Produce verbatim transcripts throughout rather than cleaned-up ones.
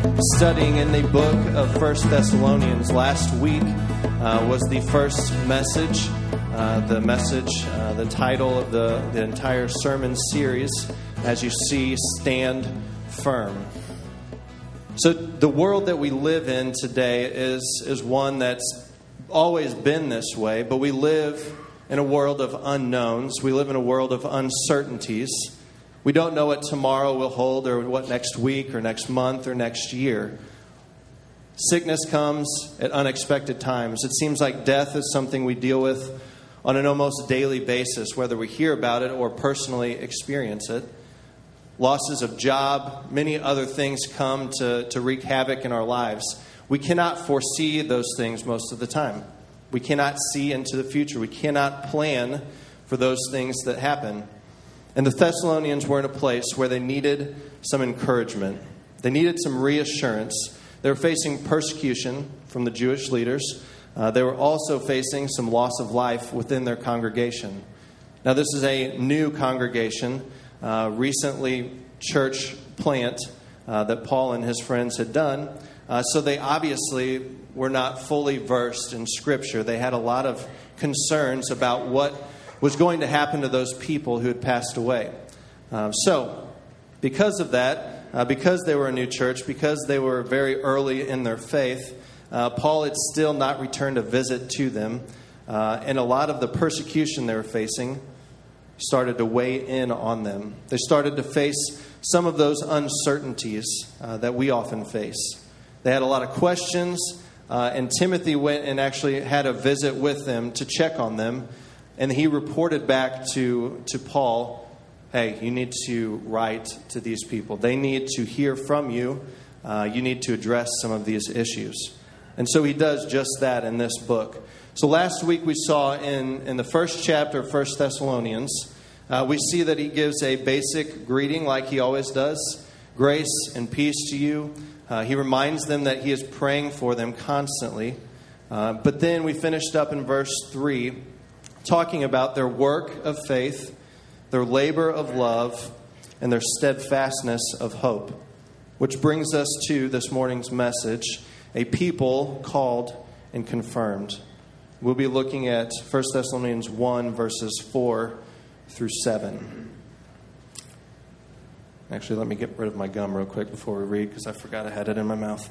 Studying in the book of First Thessalonians. Last week uh, was the first message, uh, the message, uh, the title of the, the entire sermon series, as you see, Stand Firm. So the world that we live in today is, is one that's always been this way, but we live in a world of unknowns. We live in a world of uncertainties. We don't know what tomorrow will hold or what next week or next month or next year. Sickness comes at unexpected times. It seems like death is something we deal with on an almost daily basis, whether we hear about it or personally experience it. Losses of job, many other things come to, to wreak havoc in our lives. We cannot foresee those things most of the time. We cannot see into the future. We cannot plan for those things that happen. And the Thessalonians were in a place where they needed some encouragement. They needed some reassurance. They were facing persecution from the Jewish leaders. Uh, they were also facing some loss of life within their congregation. Now, this is a new congregation, uh, recently church plant uh, that Paul and his friends had done. Uh, so they obviously were not fully versed in Scripture. They had a lot of concerns about what was going to happen to those people who had passed away. Um, so, because of that, uh, because they were a new church, because they were very early in their faith, uh, Paul had still not returned a visit to them. Uh, and a lot of the persecution they were facing started to weigh in on them. They started to face some of those uncertainties uh, that we often face. They had a lot of questions, uh, and Timothy went and actually had a visit with them to check on them. And he reported back to, to Paul, hey, you need to write to these people. They need to hear from you. Uh, you need to address some of these issues. And so he does just that in this book. So last week we saw in, in the first chapter of First Thessalonians, uh, we see that he gives a basic greeting like he always does. Grace and peace to you. Uh, he reminds them that he is praying for them constantly. Uh, but then we finished up in verse three, talking about their work of faith, their labor of love, and their steadfastness of hope. Which brings us to this morning's message, a people called and confirmed. We'll be looking at First Thessalonians one, verses four through seven. Actually, let me get rid of my gum real quick before we read, because I forgot I had it in my mouth.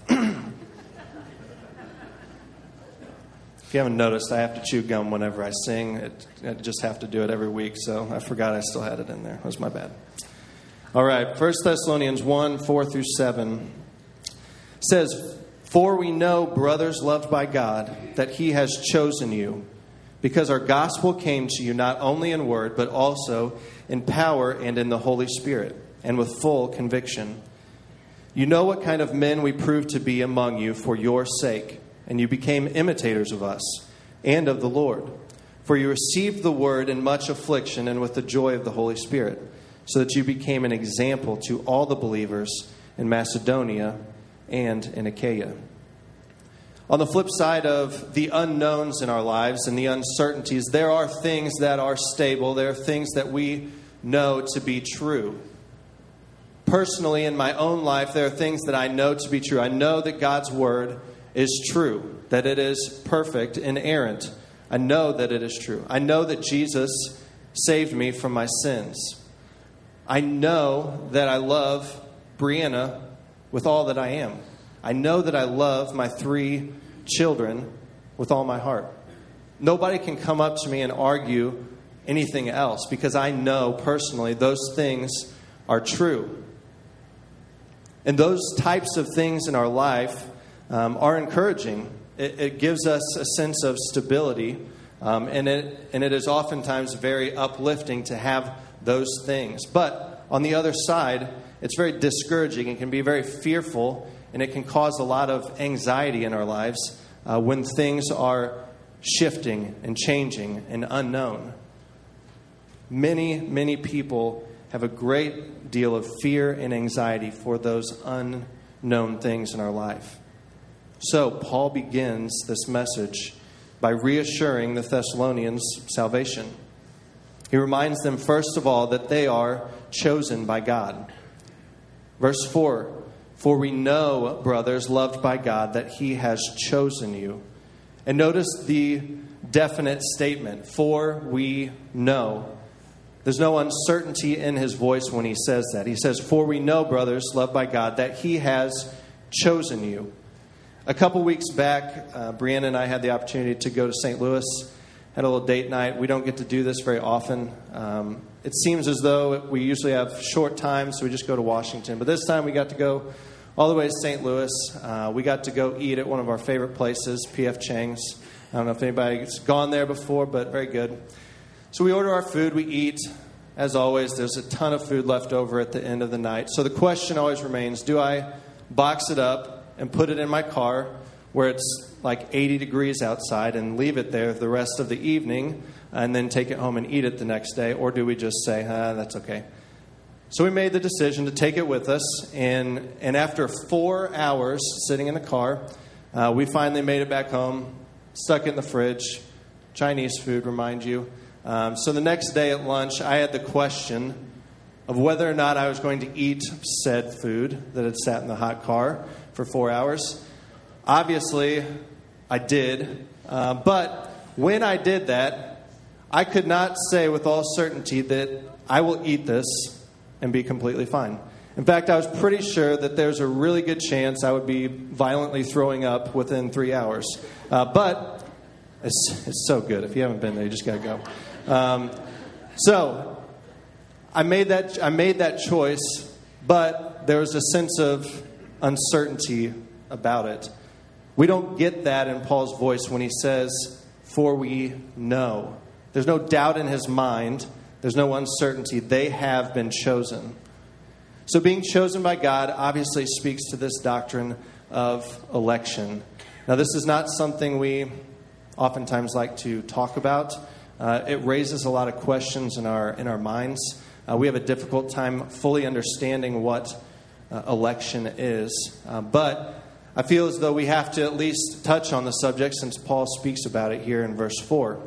If you haven't noticed, I have to chew gum whenever I sing. It, I just have to do it every week, so I forgot I still had it in there. That was my bad. All right, First Thessalonians one, four through seven says, "For we know, brothers loved by God, that he has chosen you, because our gospel came to you not only in word, but also in power and in the Holy Spirit, and with full conviction. You know what kind of men we proved to be among you for your sake, and you became imitators of us and of the Lord. For you received the word in much affliction and with the joy of the Holy Spirit, so that you became an example to all the believers in Macedonia and in Achaia." On the flip side of the unknowns in our lives and the uncertainties, there are things that are stable. There are things that we know to be true. Personally, in my own life, there are things that I know to be true. I know that God's word is true, that it is perfect, inerrant. I know that it is true. I know that Jesus saved me from my sins. I know that I love Brianna with all that I am. I know that I love my three children with all my heart. Nobody can come up to me and argue anything else, because I know personally those things are true. And those types of things in our life Um, are encouraging. It, it gives us a sense of stability, um, and it and it is oftentimes very uplifting to have those things. But on the other side, it's very discouraging. It can be very fearful, and it can cause a lot of anxiety in our lives uh, when things are shifting and changing and unknown. Many, many people have a great deal of fear and anxiety for those unknown things in our life. So Paul begins this message by reassuring the Thessalonians salvation. He reminds them, first of all, that they are chosen by God. Verse four, For we know, brothers, loved by God, that he has chosen you. And notice the definite statement, for we know. There's no uncertainty in his voice when he says that. He says, for we know, brothers, loved by God, that he has chosen you. A couple weeks back, uh, Brianna and I had the opportunity to go to Saint Louis, had a little date night. We don't get to do this very often. Um, it seems as though we usually have short time, so we just go to Washington. But this time we got to go all the way to Saint Louis. Uh, we got to go eat at one of our favorite places, P F Chang's. I don't know if anybody's gone there before, but very good. So we order our food, we eat. As always, there's a ton of food left over at the end of the night. So the question always remains, do I box it up and put it in my car where it's like eighty degrees outside and leave it there the rest of the evening and then take it home and eat it the next day? Or do we just say, ah, that's okay? So we made the decision to take it with us. And, and after four hours sitting in the car, uh, we finally made it back home, stuck it in the fridge. Chinese food, remind you. Um, so the next day at lunch, I had the question of whether or not I was going to eat said food that had sat in the hot car for four hours. Obviously, I did. Uh, but when I did that, I could not say with all certainty that I will eat this and be completely fine. In fact, I was pretty sure that there's a really good chance I would be violently throwing up within three hours. Uh, but it's, it's so good. If you haven't been there, you just got to go. Um, so I made that I made that choice, but there was a sense of uncertainty about it. We don't get that in Paul's voice when he says, for we know. There's no doubt in his mind. There's no uncertainty. They have been chosen. So being chosen by God obviously speaks to this doctrine of election. Now, this is not something we oftentimes like to talk about. Uh, it raises a lot of questions in our in our minds. Uh, we have a difficult time fully understanding what uh, election is. Uh, but I feel as though we have to at least touch on the subject since Paul speaks about it here in verse four.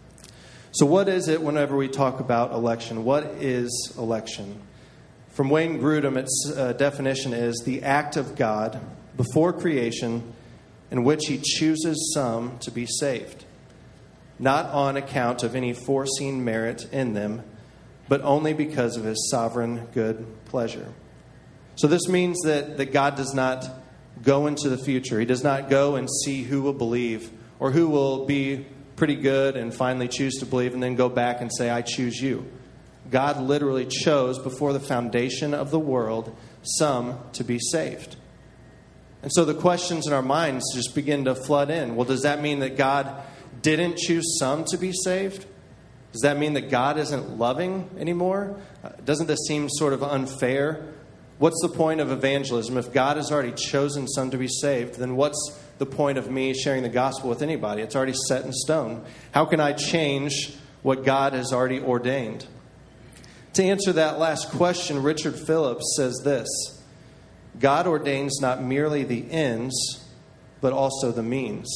So what is it whenever we talk about election? What is election? From Wayne Grudem, its uh, definition is the act of God before creation in which he chooses some to be saved, not on account of any foreseen merit in them, but only because of his sovereign good pleasure. So this means that, that God does not go into the future. He does not go and see who will believe or who will be pretty good and finally choose to believe and then go back and say, I choose you. God literally chose before the foundation of the world some to be saved. And so the questions in our minds just begin to flood in. Well, does that mean that God didn't choose some to be saved? Does that mean that God isn't loving anymore? Uh, doesn't this seem sort of unfair? What's the point of evangelism? If God has already chosen some to be saved, then what's the point of me sharing the gospel with anybody? It's already set in stone. How can I change what God has already ordained? To answer that last question, Richard Phillips says this: God ordains not merely the ends, but also the means.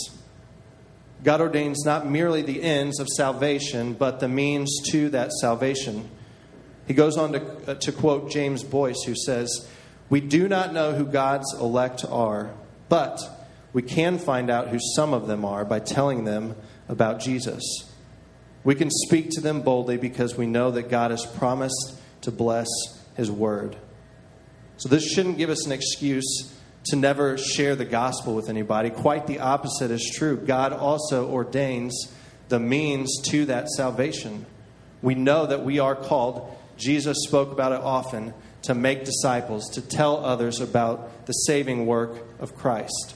God ordains not merely the ends of salvation, but the means to that salvation. He goes on to, uh, to quote James Boyce, who says, we do not know who God's elect are, but we can find out who some of them are by telling them about Jesus. We can speak to them boldly because we know that God has promised to bless his word. So this shouldn't give us an excuse to never share the gospel with anybody. Quite the opposite is true. God also ordains the means to that salvation. We know that we are called, Jesus spoke about it often, to make disciples, to tell others about the saving work of Christ.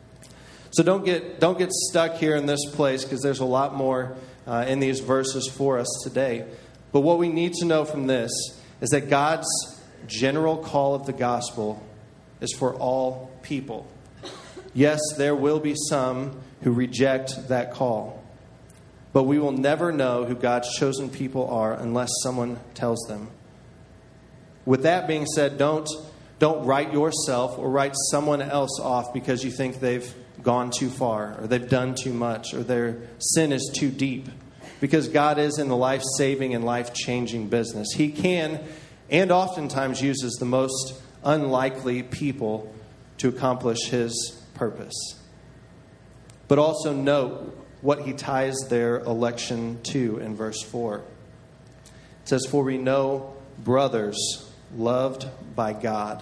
So don't get don't get stuck here in this place, because there's a lot more uh, in these verses for us today. But what we need to know from this is that God's general call of the gospel is for all people. Yes, there will be some who reject that call, but we will never know who God's chosen people are unless someone tells them. With that being said, don't don't write yourself or write someone else off because you think they've gone too far or they've done too much or their sin is too deep, because God is in the life-saving and life-changing business. He can and oftentimes uses the most unlikely people to accomplish his purpose. But also note what he ties their election to in verse four. It says, "For we know brothers loved by God."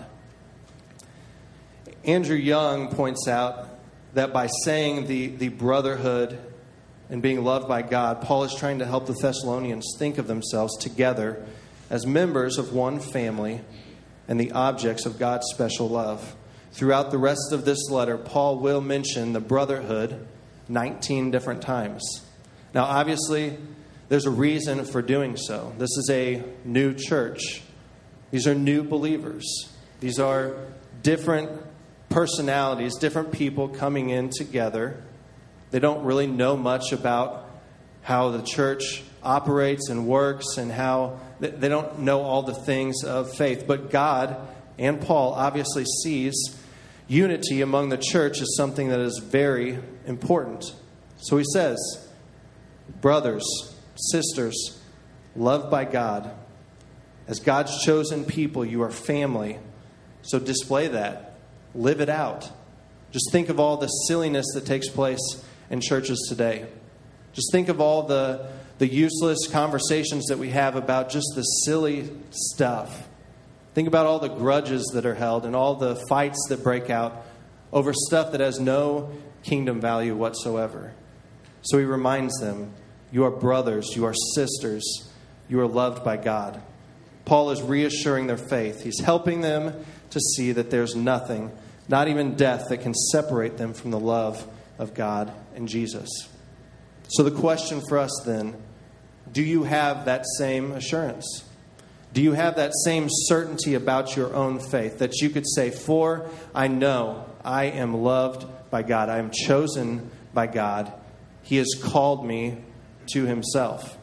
Andrew Young points out that by saying the, the brotherhood and being loved by God, Paul is trying to help the Thessalonians think of themselves together as members of one family and the objects of God's special love. Throughout the rest of this letter, Paul will mention the brotherhood nineteen different times. Now, obviously, there's a reason for doing so. This is a new church. These are new believers. These are different personalities, different people coming in together. They don't really know much about how the church operates and works and how they don't know all the things of faith. But God and Paul obviously sees unity among the church as something that is very important. So he says, brothers, sisters, loved by God, as God's chosen people, you are family. So display that. Live it out. Just think of all the silliness that takes place in churches today. Just think of all the, the useless conversations that we have about just the silly stuff. Think about all the grudges that are held and all the fights that break out over stuff that has no kingdom value whatsoever. So he reminds them, you are brothers, you are sisters, you are loved by God. Paul is reassuring their faith. He's helping them to see that there's nothing, not even death, that can separate them from the love of God and Jesus. So the question for us then, do you have that same assurance? Do you have that same certainty about your own faith that you could say, for I know I am loved by God. I am chosen by God. He has called me to himself.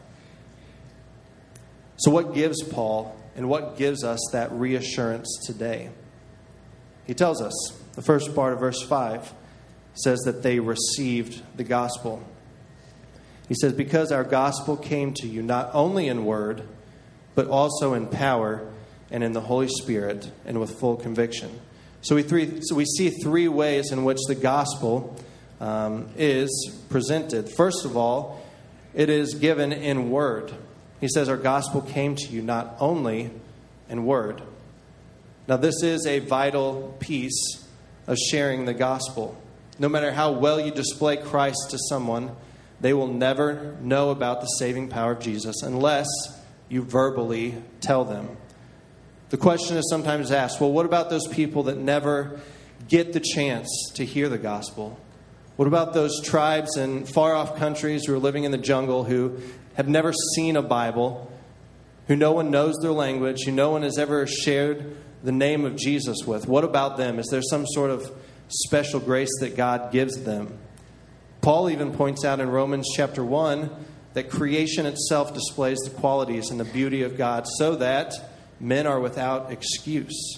So what gives Paul and what gives us that reassurance today? He tells us, the first part of verse five says that they received the gospel. He says, because our gospel came to you not only in word, but also in power and in the Holy Spirit and with full conviction. So we three, so we see three ways in which the gospel um, is presented. First of all, it is given in word. He says our gospel came to you not only in word. Now this is a vital piece of sharing the gospel. No matter how well you display Christ to someone, they will never know about the saving power of Jesus unless you verbally tell them. The question is sometimes asked, well, what about those people that never get the chance to hear the gospel? What about those tribes in far-off countries who are living in the jungle who have never seen a Bible, who no one knows their language, who no one has ever shared the name of Jesus with? What about them? Is there some sort of special grace that God gives them? Paul even points out in Romans chapter one that creation itself displays the qualities and the beauty of God so that men are without excuse.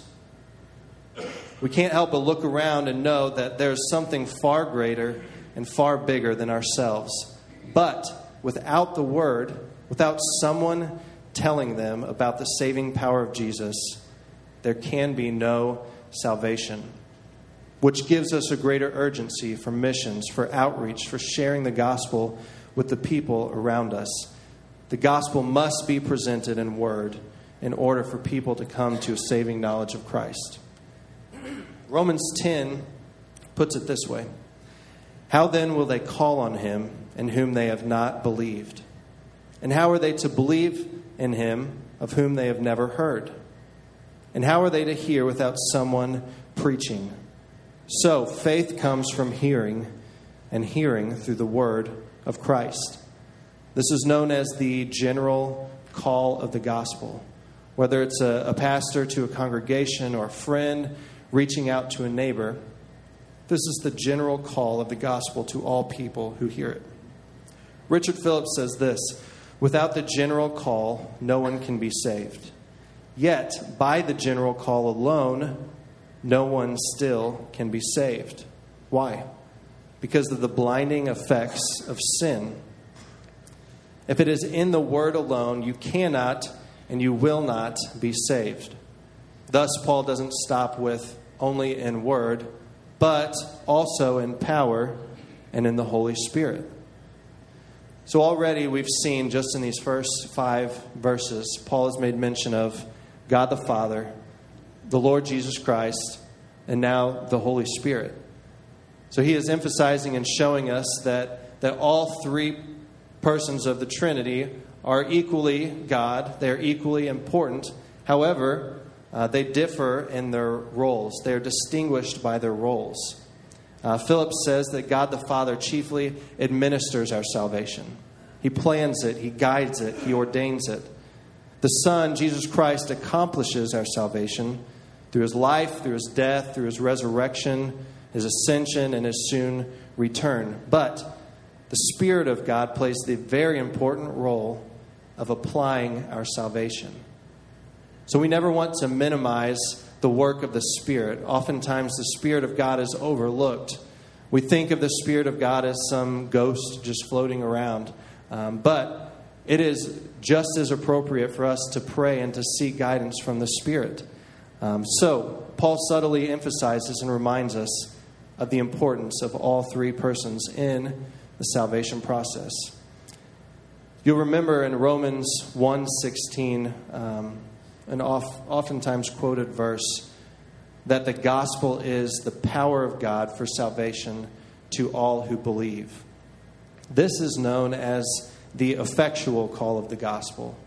We can't help but look around and know that there's something far greater and far bigger than ourselves. But without the word, without someone telling them about the saving power of Jesus, there can be no salvation. Which gives us a greater urgency for missions, for outreach, for sharing the gospel with the people around us. The gospel must be presented in word in order for people to come to a saving knowledge of Christ. Romans ten puts it this way. How then will they call on him in whom they have not believed? And how are they to believe in him of whom they have never heard? And how are they to hear without someone preaching? So faith comes from hearing, and hearing through the word of Christ. This is known as the general call of the gospel. Whether it's a, a pastor to a congregation or a friend reaching out to a neighbor, this is the general call of the gospel to all people who hear it. Richard Phillips says this, without the general call, no one can be saved. Yet, by the general call alone, no one still can be saved. Why? Because of the blinding effects of sin. If it is in the word alone, you cannot and you will not be saved. Thus, Paul doesn't stop with only in word, but also in power and in the Holy Spirit. So already we've seen, just in these first five verses, Paul has made mention of God the Father, the Lord Jesus Christ, and now the Holy Spirit. So he is emphasizing and showing us that, that all three persons of the Trinity are equally God. They're equally important. However, uh, they differ in their roles. They are distinguished by their roles. Uh, Philip says that God the Father chiefly administers our salvation. He plans it, he guides it, he ordains it. The Son, Jesus Christ, accomplishes our salvation through his life, through his death, through his resurrection, his ascension, and his soon return. But the Spirit of God plays the very important role of applying our salvation. So we never want to minimize the work of the Spirit. Oftentimes the Spirit of God is overlooked. We think of the Spirit of God as some ghost just floating around. Um, but it is just as appropriate for us to pray and to seek guidance from the Spirit. Um, so Paul subtly emphasizes and reminds us of the importance of all three persons in the salvation process. You'll remember in Romans one sixteen, um, an oft, oftentimes quoted verse, that the gospel is the power of God for salvation to all who believe. This is known as the effectual call of the gospel.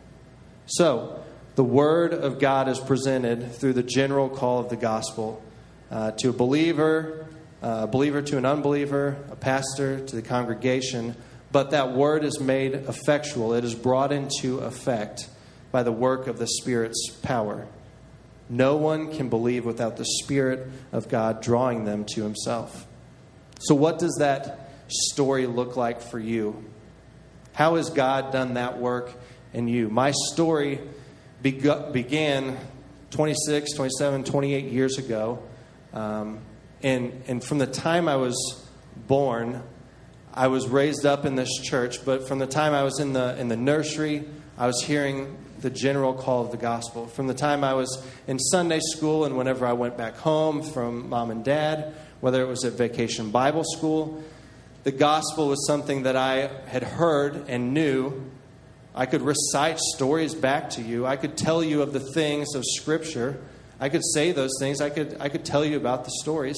So, the word of God is presented through the general call of the gospel uh, to a believer, uh, a believer to an unbeliever, a pastor to the congregation. But that word is made effectual. It is brought into effect by the work of the Spirit's power. No one can believe without the Spirit of God drawing them to himself. So what does that story look like for you? How has God done that work in you? My story beg- began twenty-six, twenty-seven, twenty-eight years ago. Um, and, and from the time I was born, I was raised up in this church. But from the time I was in the in the nursery, I was hearing the general call of the gospel. From the time I was in Sunday school and whenever I went back home from mom and dad, whether it was at Vacation Bible School, the gospel was something that I had heard and knew. I could recite stories back to you. I could tell you of the things of Scripture. I could say those things. I could I could tell you about the stories.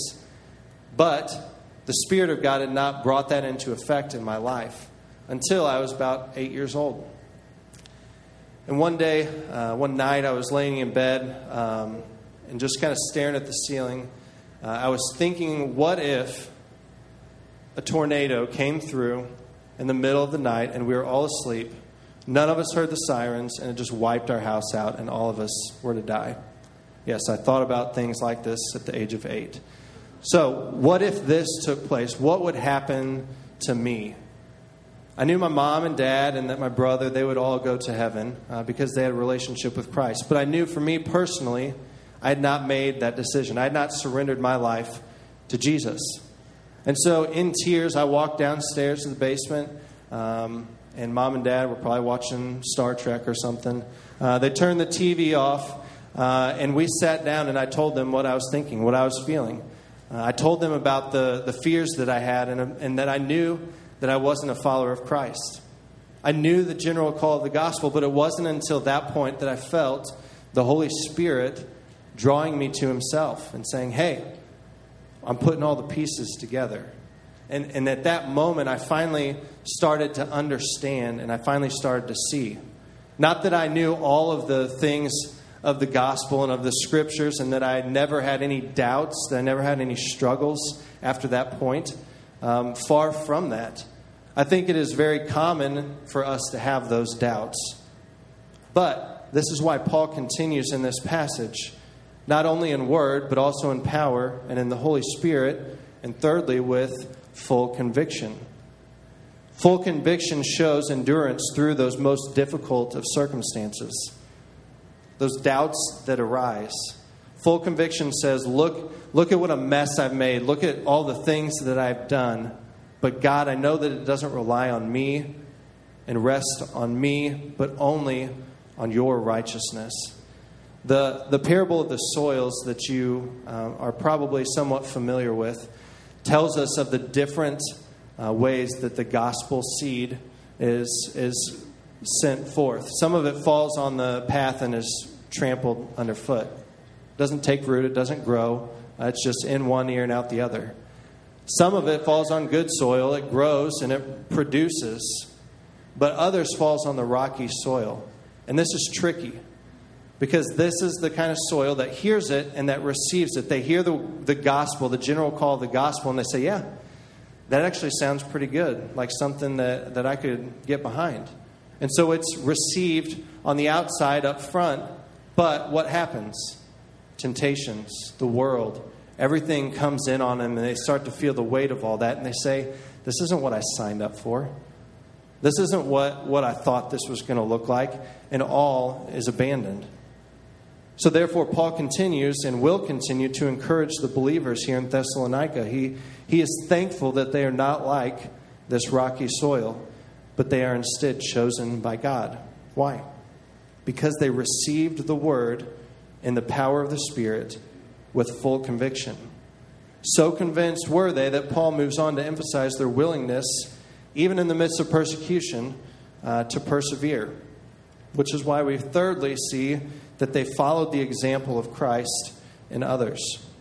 But the Spirit of God had not brought that into effect in my life until I was about eight years old. And one day, uh, one night, I was laying in bed um, and just kind of staring at the ceiling. Uh, I was thinking, what if a tornado came through in the middle of the night and we were all asleep? None of us heard the sirens and it just wiped our house out and all of us were to die. Yes, I thought about things like this at the age of eight. So, what if this took place? What would happen to me? I knew my mom and dad and that my brother, they would all go to heaven uh, because they had a relationship with Christ. But I knew for me personally, I had not made that decision. I had not surrendered my life to Jesus. And so in tears, I walked downstairs to the basement, um, and mom and dad were probably watching Star Trek or something. Uh, they turned the T V off, uh, and we sat down, and I told them what I was thinking, what I was feeling. Uh, I told them about the, the fears that I had and, and that I knew that I wasn't a follower of Christ. I knew the general call of the gospel, but it wasn't until that point that I felt the Holy Spirit drawing me to himself and saying, hey, I'm putting all the pieces together. And, and at that moment, I finally started to understand and I finally started to see. Not that I knew all of the things of the gospel and of the scriptures and that I never had any doubts, that I never had any struggles after that point. Um, far from that. I think it is very common for us to have those doubts. But this is why Paul continues in this passage, not only in word, but also in power and in the Holy Spirit, and thirdly, with full conviction. Full conviction shows endurance through those most difficult of circumstances, those doubts that arise. Full conviction says, look, look at what a mess I've made. Look at all the things that I've done. But God, I know that it doesn't rely on me and rest on me, but only on your righteousness. The, the parable of the soils that you uh, are probably somewhat familiar with tells us of the different uh, ways that the gospel seed is, is sent forth. Some of it falls on the path and is trampled underfoot. It doesn't take root, it doesn't grow. Uh, it's just in one ear and out the other. Some of it falls on good soil. It grows and it produces. But others falls on the rocky soil. And this is tricky, because this is the kind of soil that hears it and that receives it. They hear the, the gospel, the general call of the gospel, and they say, yeah, that actually sounds pretty good, like something that, that I could get behind. And so it's received on the outside up front. But what happens? Temptations, the world, everything comes in on them, and they start to feel the weight of all that, and they say, this isn't what I signed up for. This isn't what, what I thought this was going to look like, and all is abandoned. So therefore, Paul continues and will continue to encourage the believers here in Thessalonica. He, he is thankful that they are not like this rocky soil, but they are instead chosen by God. Why? Because they received the word in the power of the Spirit with full conviction. So convinced were they that Paul moves on to emphasize their willingness, even in the midst of persecution, uh, to persevere. Which is why we thirdly see that they followed the example of Christ in others.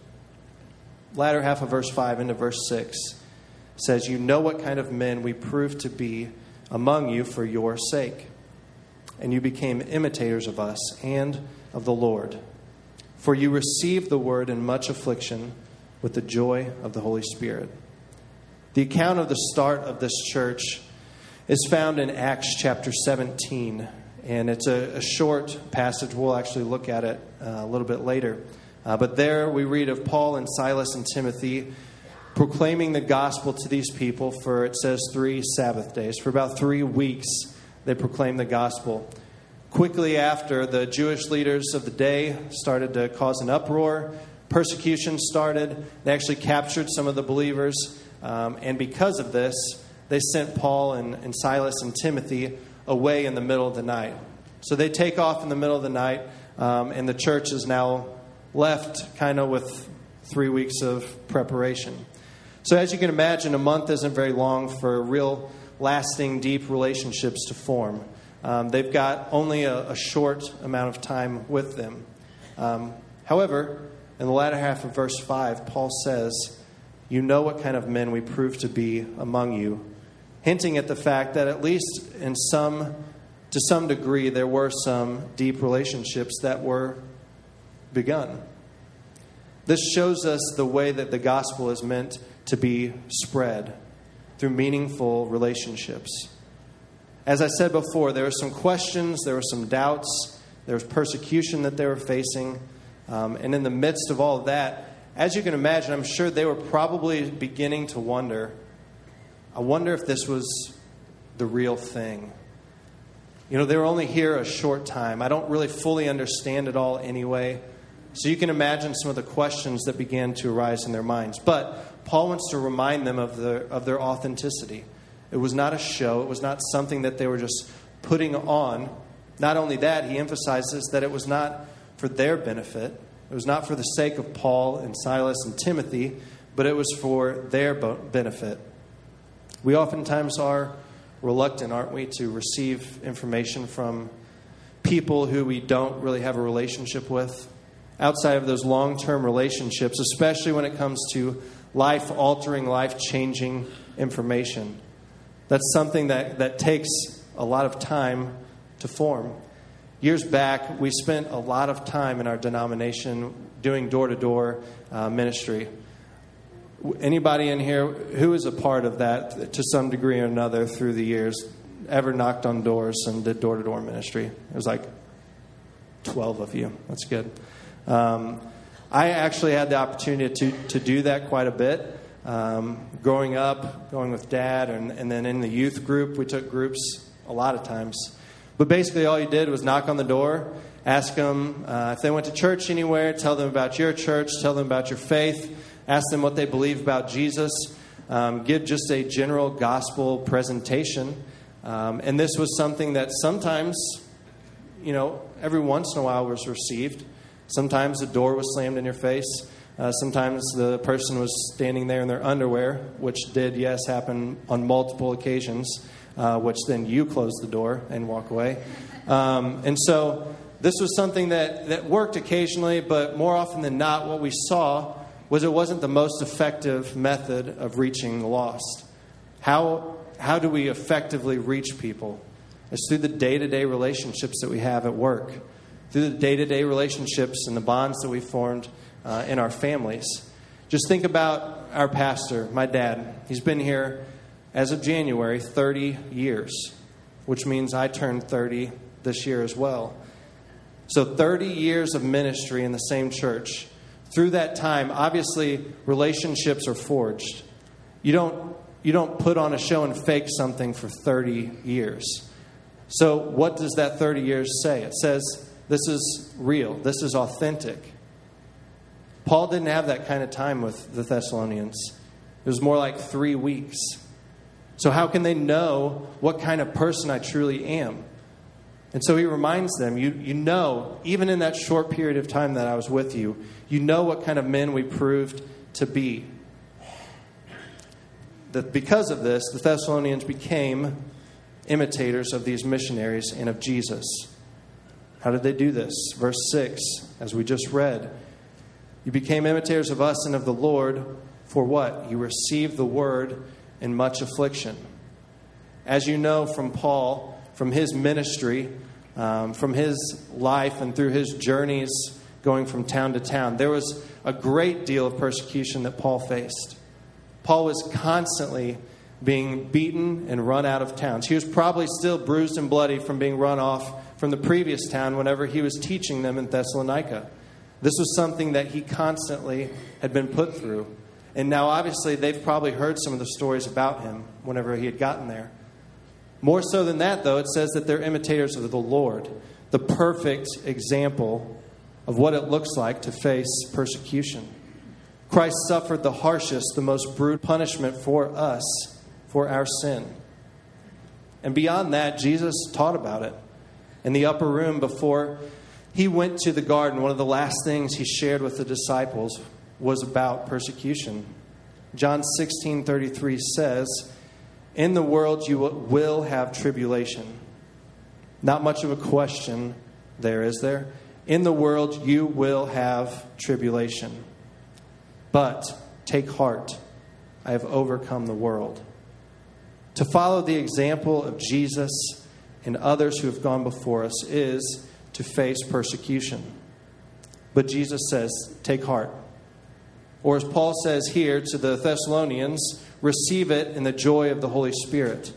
Latter half of verse five into verse six says, you know what kind of men we proved to be among you for your sake. And you became imitators of us and of the Lord. For you received the word in much affliction with the joy of the Holy Spirit. The account of the start of this church is found in Acts chapter seventeen. And it's a, a short passage. We'll actually look at it uh, a little bit later. Uh, but there we read of Paul and Silas and Timothy proclaiming the gospel to these people for, it says, three Sabbath days. For about three weeks, they proclaimed the gospel. Quickly after, the Jewish leaders of the day started to cause an uproar. Persecution started. They actually captured some of the believers. Um, and because of this, they sent Paul and, and Silas and Timothy away in the middle of the night. So they take off in the middle of the night, um, and the church is now left kind of with three weeks of preparation. So as you can imagine, a month isn't very long for real lasting, deep relationships to form. Um, they've got only a, a short amount of time with them. Um, however, in the latter half of verse five, Paul says, you know what kind of men we prove to be among you, hinting at the fact that at least in some, to some degree, there were some deep relationships that were begun. This shows us the way that the gospel is meant to be spread, through meaningful relationships. As I said before, there were some questions, there were some doubts, there was persecution that they were facing. Um, and in the midst of all of that, as you can imagine, I'm sure they were probably beginning to wonder, I wonder if this was the real thing. You know, they were only here a short time. I don't really fully understand it all anyway. So you can imagine some of the questions that began to arise in their minds. But Paul wants to remind them of their, of their authenticity. It was not a show. It was not something that they were just putting on. Not only that, he emphasizes that it was not for their benefit. It was not for the sake of Paul and Silas and Timothy, but it was for their benefit. We oftentimes are reluctant, aren't we, to receive information from people who we don't really have a relationship with. Outside of those long-term relationships, especially when it comes to life-altering, life-changing information. That's something that, that takes a lot of time to form. Years back, we spent a lot of time in our denomination doing door-to-door uh, ministry. Anybody in here who is a part of that to some degree or another through the years ever knocked on doors and did door-to-door ministry? It was like twelve of you. That's good. Um, I actually had the opportunity to, to do that quite a bit. Um, growing up, going with Dad, and, and then in the youth group, we took groups a lot of times. But basically all you did was knock on the door, ask them uh, if they went to church anywhere, tell them about your church, tell them about your faith, ask them what they believe about Jesus, um, give just a general gospel presentation. Um, and this was something that sometimes, you know, every once in a while was received. Sometimes the door was slammed in your face. Uh, sometimes the person was standing there in their underwear, which did, yes, happen on multiple occasions, uh, which then you close the door and walk away. Um, and so this was something that, that worked occasionally, but more often than not, what we saw was it wasn't the most effective method of reaching the lost. How, how do we effectively reach people? It's through the day-to-day relationships that we have at work, through the day-to-day relationships and the bonds that we formed uh, in our families. Just think about our pastor, my dad. He's been here, as of January, thirty years, which means I turned thirty this year as well. So thirty years of ministry in the same church. Through that time, obviously, relationships are forged. You don't, you don't put on a show and fake something for thirty years. So what does that thirty years say? It says this is real. This is authentic. Paul didn't have that kind of time with the Thessalonians. It was more like three weeks. So how can they know what kind of person I truly am? And so he reminds them, you, you know, even in that short period of time that I was with you, you know what kind of men we proved to be. That because of this, the Thessalonians became imitators of these missionaries and of Jesus. How did they do this? Verse six, as we just read, you became imitators of us and of the Lord, for what? You received the word in much affliction. As you know from Paul, from his ministry, um, from his life and through his journeys going from town to town, there was a great deal of persecution that Paul faced. Paul was constantly being beaten and run out of towns. He was probably still bruised and bloody from being run off from the previous town whenever he was teaching them in Thessalonica. This was something that he constantly had been put through. And now, obviously, they've probably heard some of the stories about him whenever he had gotten there. More so than that, though, it says that they're imitators of the Lord, the perfect example of what it looks like to face persecution. Christ suffered the harshest, the most brutal punishment for us, for our sin. And beyond that, Jesus taught about it. In the upper room before he went to the garden, one of the last things he shared with the disciples was about persecution. John sixteen thirty-three says, "In the world you will have tribulation." Not much of a question there, is there? In the world you will have tribulation. But take heart, I have overcome the world. To follow the example of Jesus and others who have gone before us is to face persecution. But Jesus says, take heart. Or as Paul says here to the Thessalonians, receive it in the joy of the Holy Spirit.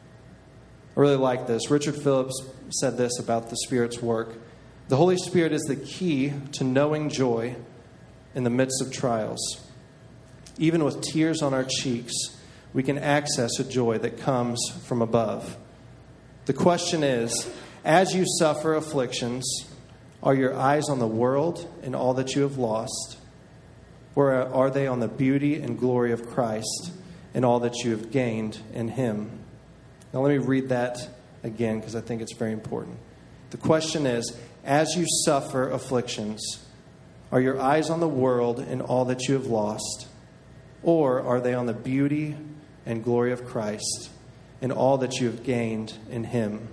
I really like this. Richard Phillips said this about the Spirit's work. The Holy Spirit is the key to knowing joy in the midst of trials. Even with tears on our cheeks, we can access a joy that comes from above. The question is, as you suffer afflictions, are your eyes on the world and all that you have lost? Or are they on the beauty and glory of Christ and all that you have gained in Him? Now let me read that again because I think it's very important. The question is, as you suffer afflictions, are your eyes on the world and all that you have lost? Or are they on the beauty and glory of Christ and all that you have gained in Him?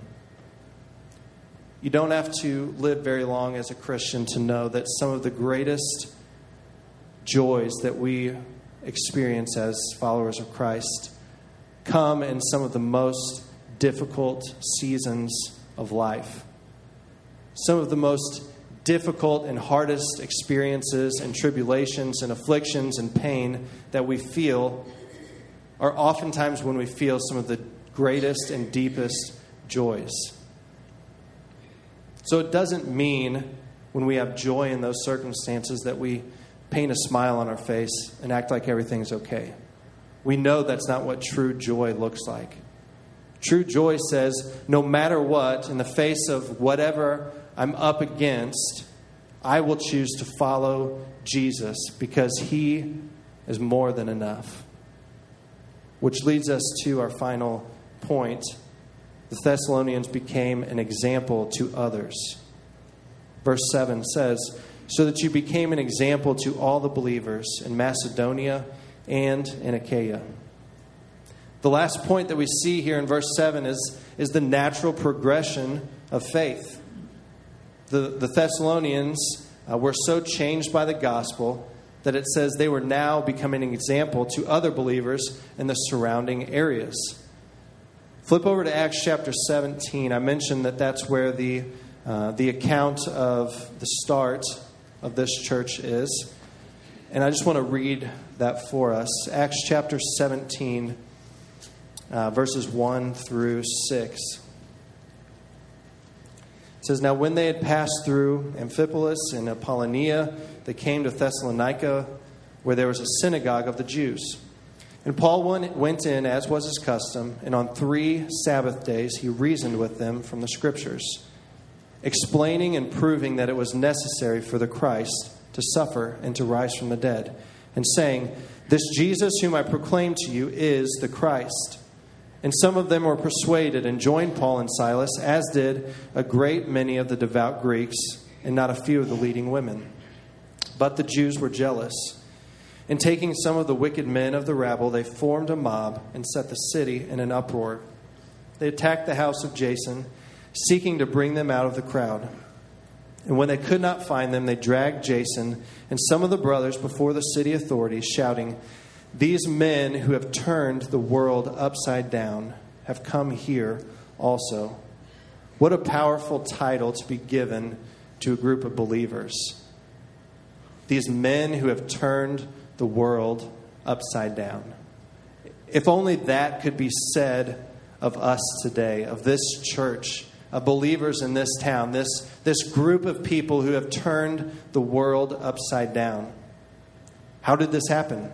You don't have to live very long as a Christian to know that some of the greatest joys that we experience as followers of Christ come in some of the most difficult seasons of life. Some of the most difficult and hardest experiences and tribulations and afflictions and pain that we feel are oftentimes when we feel some of the greatest and deepest joys. So it doesn't mean when we have joy in those circumstances that we paint a smile on our face and act like everything's okay. We know that's not what true joy looks like. True joy says, no matter what, in the face of whatever I'm up against, I will choose to follow Jesus because He is more than enough. Which leads us to our final point. The Thessalonians became an example to others. Verse seven says, so that you became an example to all the believers in Macedonia and in Achaia. The last point that we see here in verse seven is, is the natural progression of faith. The, the Thessalonians uh, were so changed by the gospel that it says they were now becoming an example to other believers in the surrounding areas. Flip over to Acts chapter seventeen. I mentioned that that's where the, uh, the account of the start of this church is. And I just want to read that for us. Acts chapter seventeen, uh, verses one through six. It says, "Now when they had passed through Amphipolis and Apollonia, they came to Thessalonica, where there was a synagogue of the Jews. And Paul went in, as was his custom, and on three Sabbath days he reasoned with them from the Scriptures, explaining and proving that it was necessary for the Christ to suffer and to rise from the dead, and saying, 'This Jesus whom I proclaim to you is the Christ.' And some of them were persuaded and joined Paul and Silas, as did a great many of the devout Greeks, and not a few of the leading women. But the Jews were jealous. And taking some of the wicked men of the rabble, they formed a mob and set the city in an uproar. They attacked the house of Jason, seeking to bring them out of the crowd. And when they could not find them, they dragged Jason and some of the brothers before the city authorities, shouting, 'These men who have turned the world upside down have come here also.'" What a powerful title to be given to a group of believers. These men who have turned the world upside down. If only that could be said of us today, of this church, of believers in this town, this, this group of people who have turned the world upside down. How did this happen?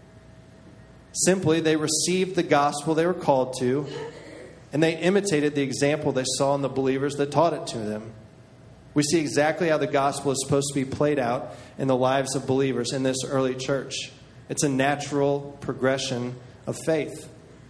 Simply, they received the gospel they were called to, and they imitated the example they saw in the believers that taught it to them. We see exactly how the gospel is supposed to be played out in the lives of believers in this early church. It's a natural progression of faith.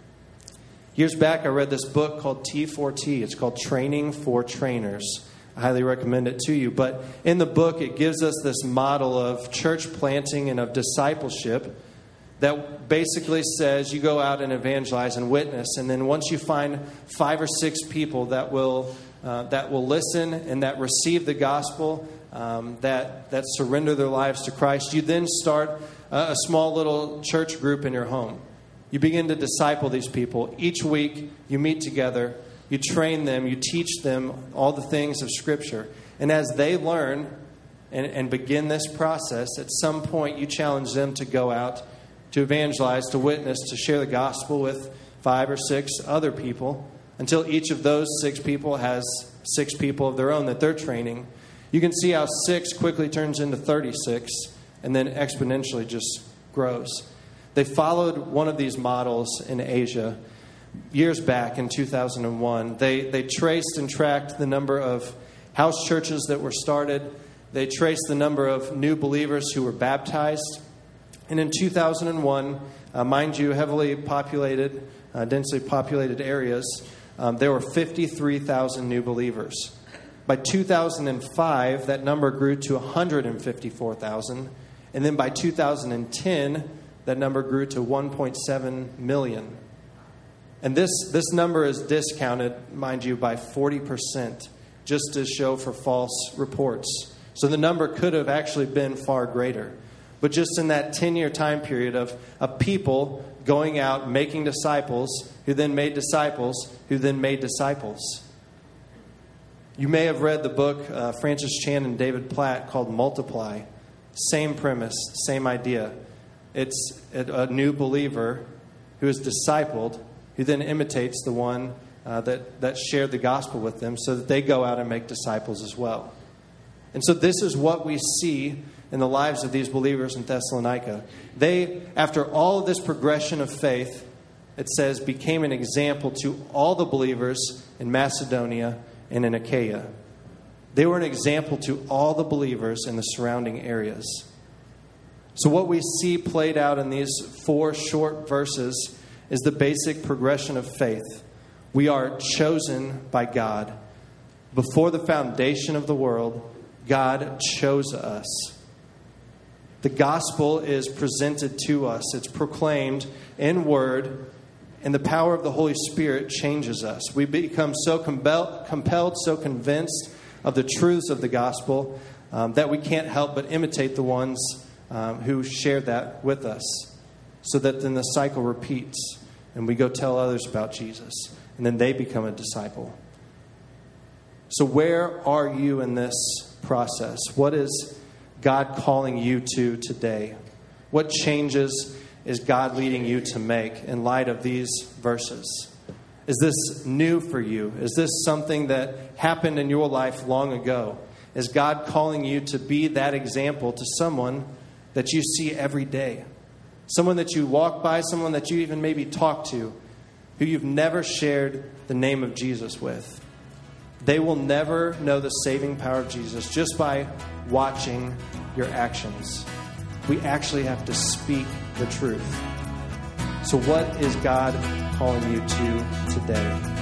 Years back, I read this book called T four T. It's called Training for Trainers. I highly recommend it to you. But in the book, it gives us this model of church planting and of discipleship that basically says you go out and evangelize and witness. And then once you find five or six people that will uh, that will listen and that receive the gospel, um, that, that surrender their lives to Christ, you then start a, a small little church group in your home. You begin to disciple these people. Each week, you meet together, you train them, you teach them all the things of Scripture. And as they learn and, and begin this process, at some point you challenge them to go out to evangelize, to witness, to share the gospel with five or six other people, until each of those six people has six people of their own that they're training. You can see how six quickly turns into thirty-six, and then exponentially just grows. They followed one of these models in Asia years back in two thousand one. They, they traced and tracked the number of house churches that were started. They traced the number of new believers who were baptized. And in two thousand one, uh, mind you, heavily populated, uh, densely populated areas, um, there were fifty-three thousand new believers. By two thousand five, that number grew to one hundred fifty-four thousand. And then by two thousand ten, that number grew to one point seven million. And this, this number is discounted, mind you, by forty percent, just to show for false reports. So the number could have actually been far greater. But just in that ten-year time period of, of people going out, making disciples, who then made disciples, who then made disciples. You may have read the book, uh, Francis Chan and David Platt, called Multiply. Same premise, same idea. It's a, a new believer who is discipled, who then imitates the one uh, that, that shared the gospel with them, so that they go out and make disciples as well. And so this is what we see in the lives of these believers in Thessalonica. They, after all of this progression of faith, it says, became an example to all the believers in Macedonia and in Achaia. They were an example to all the believers in the surrounding areas. So what we see played out in these four short verses is the basic progression of faith. We are chosen by God. Before the foundation of the world, God chose us. The gospel is presented to us. It's proclaimed in word, and the power of the Holy Spirit changes us. We become so compelled, compelled so convinced of the truths of the gospel um, that we can't help but imitate the ones um, who shared that with us, so that then the cycle repeats, and we go tell others about Jesus, and then they become a disciple. So where are you in this process? What is God calling you to today? What changes is God leading you to make in light of these verses? Is this new for you? Is this something that happened in your life long ago? Is God calling you to be that example to someone that you see every day? Someone that you walk by, someone that you even maybe talk to, who you've never shared the name of Jesus with. They will never know the saving power of Jesus just by watching your actions. We actually have to speak the truth. So what is God calling you to today?